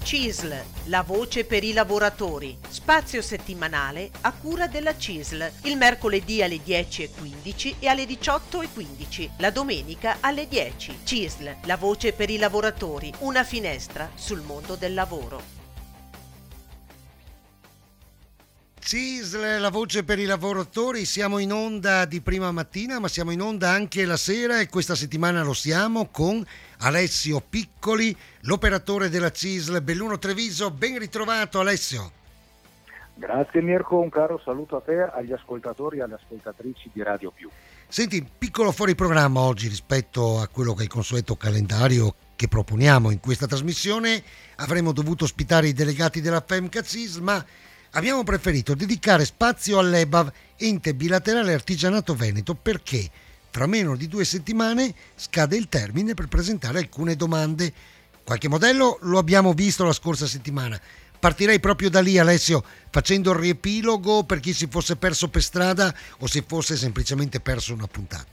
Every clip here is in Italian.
CISL, la voce per i lavoratori. Spazio settimanale a cura della CISL, il mercoledì alle 10:15 e alle 18:15, la domenica alle 10. CISL, la voce per i lavoratori, una finestra sul mondo del lavoro. CISL, la voce per i lavoratori, siamo in onda di prima mattina, ma siamo in onda anche la sera e questa settimana lo siamo con Alessio Piccoli, l'operatore della CISL Belluno Treviso. Ben ritrovato Alessio. Grazie Mirko, un caro saluto a te, agli ascoltatori e alle ascoltatrici di Radio Più. Senti, piccolo fuori programma oggi rispetto a quello che è il consueto calendario che proponiamo in questa trasmissione. Avremmo dovuto ospitare i delegati della FEMCA CISL, ma abbiamo preferito dedicare spazio all'EBAV, ente bilaterale artigianato veneto, perché fra meno di 2 settimane scade il termine per presentare alcune domande. Qualche modello lo abbiamo visto la scorsa settimana. Partirei proprio da lì, Alessio, facendo il riepilogo per chi si fosse perso per strada o si fosse semplicemente perso una puntata.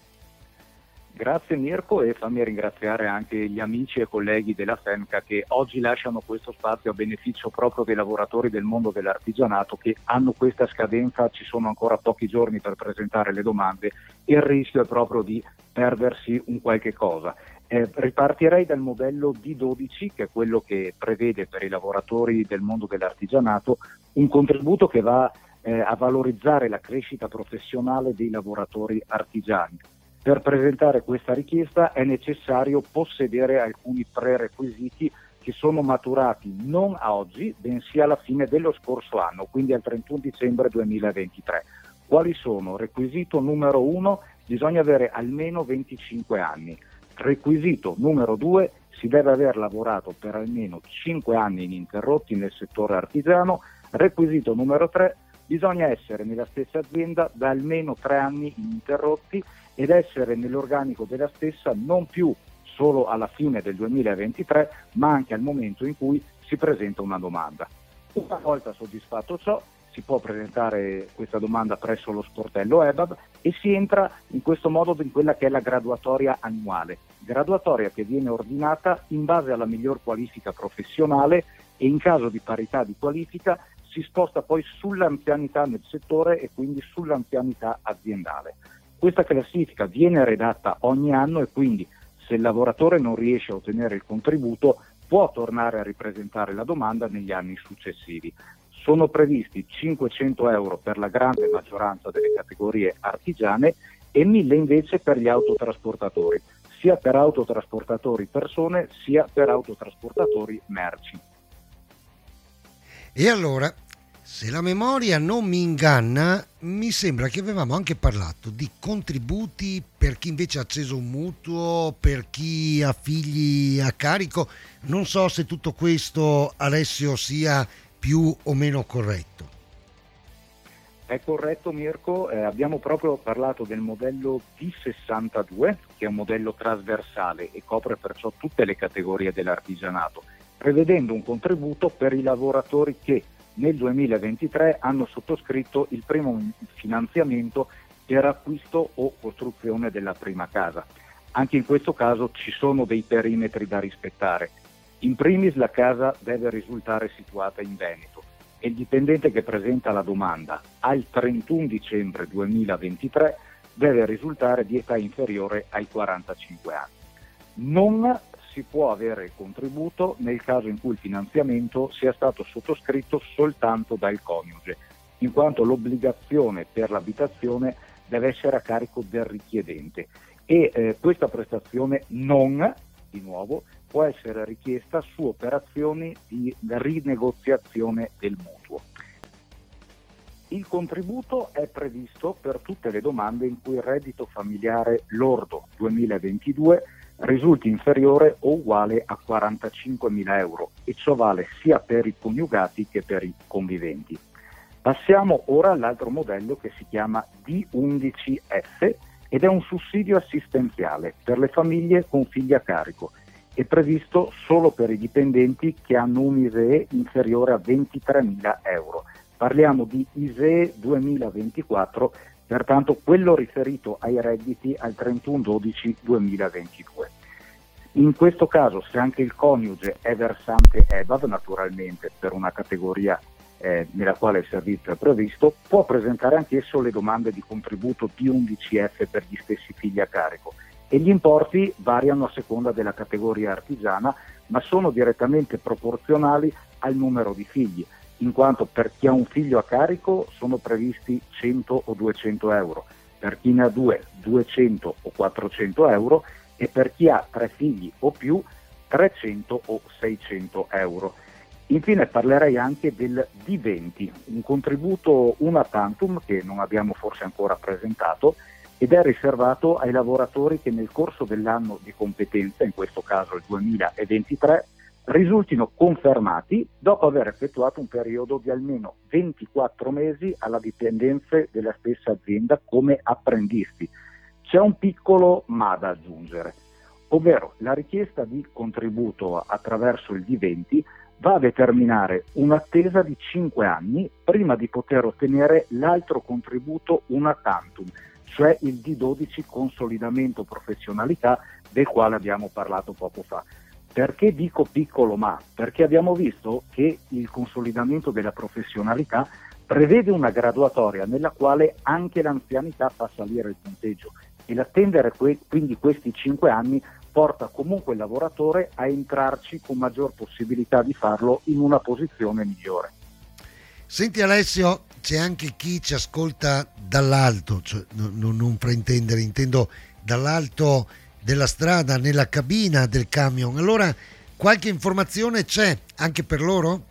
Grazie Mirko, e fammi ringraziare anche gli amici e colleghi della FEMCA che oggi lasciano questo spazio a beneficio proprio dei lavoratori del mondo dell'artigianato che hanno questa scadenza, ci sono ancora pochi giorni per presentare le domande e il rischio è proprio di perdersi un qualche cosa. Ripartirei dal modello D12, che è quello che prevede per i lavoratori del mondo dell'artigianato un contributo che va a valorizzare la crescita professionale dei lavoratori artigiani. Per presentare questa richiesta è necessario possedere alcuni prerequisiti che sono maturati non a oggi, bensì alla fine dello scorso anno, quindi al 31 dicembre 2023. Quali sono? Requisito numero 1, bisogna avere almeno 25 anni. Requisito numero 2, si deve aver lavorato per almeno 5 anni ininterrotti nel settore artigiano. Requisito numero 3, bisogna essere nella stessa azienda da almeno 3 anni ininterrotti ed essere nell'organico della stessa non più solo alla fine del 2023, ma anche al momento in cui si presenta una domanda. Una volta soddisfatto ciò, si può presentare questa domanda presso lo sportello EBAV e si entra in questo modo in quella che è la graduatoria annuale, graduatoria che viene ordinata in base alla miglior qualifica professionale e in caso di parità di qualifica si sposta poi sull'anzianità nel settore e quindi sull'anzianità aziendale. Questa classifica viene redatta ogni anno e quindi se il lavoratore non riesce a ottenere il contributo può tornare a ripresentare la domanda negli anni successivi. Sono previsti 500 euro per la grande maggioranza delle categorie artigiane e 1000 invece per gli autotrasportatori, sia per autotrasportatori persone sia per autotrasportatori merci. E allora, se la memoria non mi inganna, mi sembra che avevamo anche parlato di contributi per chi invece ha acceso un mutuo, per chi ha figli a carico. Non so se tutto questo, Alessio, sia più o meno corretto. È corretto Mirko, abbiamo proprio parlato del modello D62, che è un modello trasversale e copre perciò tutte le categorie dell'artigianato, prevedendo un contributo per i lavoratori che nel 2023 hanno sottoscritto il primo finanziamento per acquisto o costruzione della prima casa. Anche in questo caso ci sono dei perimetri da rispettare. In primis la casa deve risultare situata in Veneto e il dipendente che presenta la domanda al 31 dicembre 2023 deve risultare di età inferiore ai 45 anni. Non si può avere il contributo nel caso in cui il finanziamento sia stato sottoscritto soltanto dal coniuge, in quanto l'obbligazione per l'abitazione deve essere a carico del richiedente e questa prestazione non, di nuovo, può essere richiesta su operazioni di rinegoziazione del mutuo. Il contributo è previsto per tutte le domande in cui il reddito familiare lordo 2022 risulti inferiore o uguale a 45.000 euro e ciò vale sia per i coniugati che per i conviventi. Passiamo ora all'altro modello che si chiama D11F ed è un sussidio assistenziale per le famiglie con figli a carico. È previsto solo per i dipendenti che hanno un ISEE inferiore a 23.000 euro. Parliamo di ISEE 2024, pertanto quello riferito ai redditi al 31/12/2022. In questo caso, se anche il coniuge è versante EBAV, naturalmente per una categoria nella quale il servizio è previsto, può presentare anch'esso le domande di contributo D11F per gli stessi figli a carico, e gli importi variano a seconda della categoria artigiana, ma sono direttamente proporzionali al numero di figli, in quanto per chi ha un figlio a carico sono previsti 100 o 200 euro, per chi ne ha due 200 o 400 euro, e per chi ha 3 figli o più 300 o 600 euro. Infine parlerei anche del D20, un contributo una tantum che non abbiamo forse ancora presentato, ed è riservato ai lavoratori che nel corso dell'anno di competenza, in questo caso il 2023, risultino confermati dopo aver effettuato un periodo di almeno 24 mesi alla dipendenza della stessa azienda come apprendisti. C'è un piccolo ma da aggiungere, ovvero la richiesta di contributo attraverso il D20 va a determinare un'attesa di 5 anni prima di poter ottenere l'altro contributo una tantum, cioè il D12 consolidamento professionalità, del quale abbiamo parlato poco fa. Perché dico piccolo ma? Perché abbiamo visto che il consolidamento della professionalità prevede una graduatoria nella quale anche l'anzianità fa salire il punteggio, e l'attendere quindi questi 5 anni porta comunque il lavoratore a entrarci con maggior possibilità di farlo in una posizione migliore. Senti Alessio, c'è anche chi ci ascolta dall'alto, cioè non fraintendere, intendo dall'alto della strada, nella cabina del camion. Allora qualche informazione c'è anche per loro?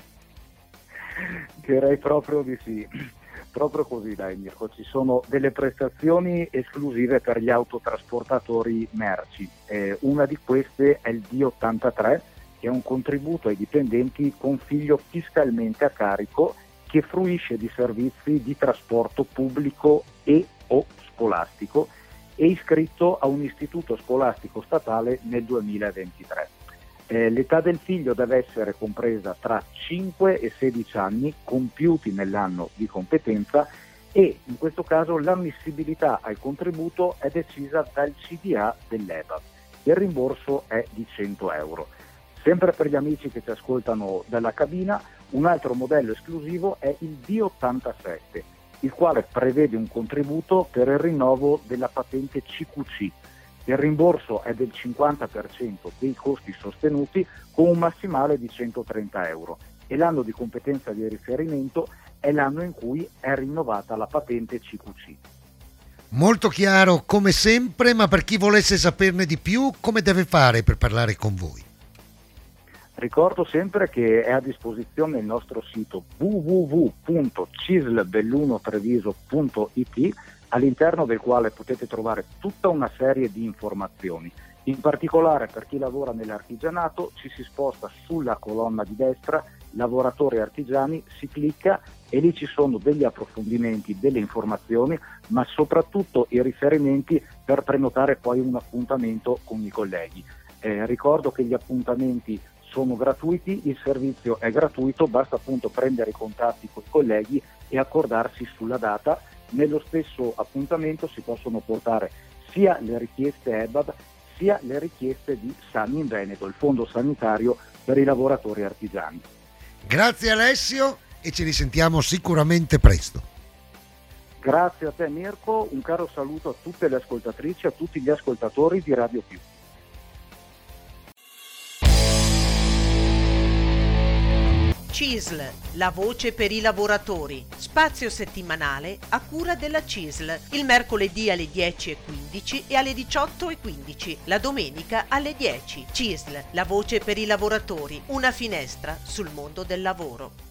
Direi proprio di sì. Proprio così, dai Mirko, ci sono delle prestazioni esclusive per gli autotrasportatori merci. Una di queste è il D83, che è un contributo ai dipendenti con figlio fiscalmente a carico che fruisce di servizi di trasporto pubblico e o scolastico e iscritto a un istituto scolastico statale nel 2023. L'età del figlio deve essere compresa tra 5 e 16 anni compiuti nell'anno di competenza, e in questo caso l'ammissibilità al contributo è decisa dal CDA dell'EBAV. Il rimborso è di 100 euro. Sempre per gli amici che ci ascoltano dalla cabina, un altro modello esclusivo è il D87, il quale prevede un contributo per il rinnovo della patente CQC. Il rimborso è del 50% dei costi sostenuti con un massimale di 130 euro, e l'anno di competenza di riferimento è l'anno in cui è rinnovata la patente CQC. Molto chiaro come sempre, ma per chi volesse saperne di più, come deve fare per parlare con voi? Ricordo sempre che è a disposizione il nostro sito www.cislbellunotreviso.it, all'interno del quale potete trovare tutta una serie di informazioni. In particolare per chi lavora nell'artigianato ci si sposta sulla colonna di destra, lavoratori artigiani, si clicca e lì ci sono degli approfondimenti, delle informazioni, ma soprattutto i riferimenti per prenotare poi un appuntamento con i colleghi. Ricordo che gli appuntamenti sono gratuiti, il servizio è gratuito, basta appunto prendere i contatti con i colleghi e accordarsi sulla data. Nello stesso appuntamento si possono portare sia le richieste EBAV sia le richieste di Sani in Veneto, il fondo sanitario per i lavoratori artigiani. Grazie Alessio, e ci risentiamo sicuramente presto. Grazie a te Mirko, un caro saluto a tutte le ascoltatrici, a tutti gli ascoltatori di Radio Più. CISL, la voce per i lavoratori. Spazio settimanale a cura della CISL, il mercoledì alle 10:15 e alle 18:15, la domenica alle 10. CISL, la voce per i lavoratori, una finestra sul mondo del lavoro.